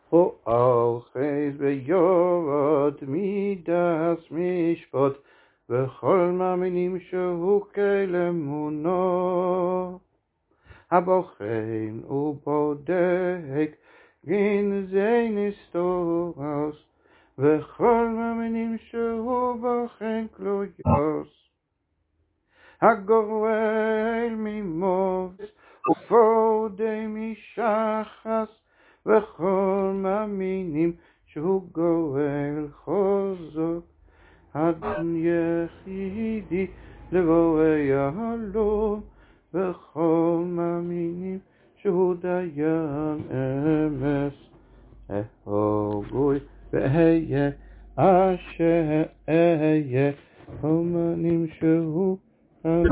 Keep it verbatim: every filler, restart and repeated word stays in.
או חס ויורד מידס משפט, וכל מאמינים שהוא כל אמונו. הבוחן ובודק גנזי נסתורס, וכל מאמינים שהוא בוחן כלויוס. הגורל ממובס ופודה משחס, וכל מאמינים שהוא גואל חוזק. אדון יחידי לבורא יהלום, וכל מאמינים שהוא דיין אמס. אהוגוי ואהיה אשר אהיה, כל מאמינים שהוא